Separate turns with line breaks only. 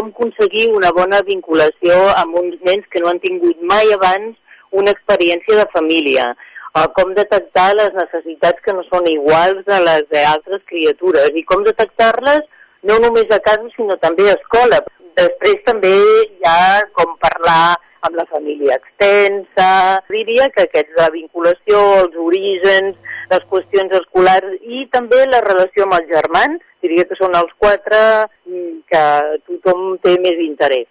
com aconseguir una bona vinculació amb uns nens que no han tingut mai abans una experiència de família, com detectar les necessitats que no són iguals a les d'altres criatures i com detectar-les no només a casa sinó també a escola. Després també hi ha com parlar amb la família extensa. Diria que aquesta vinculació, els orígens, les qüestions escolars i també la relació amb els germans, diria que són els 4 que tothom té més interès.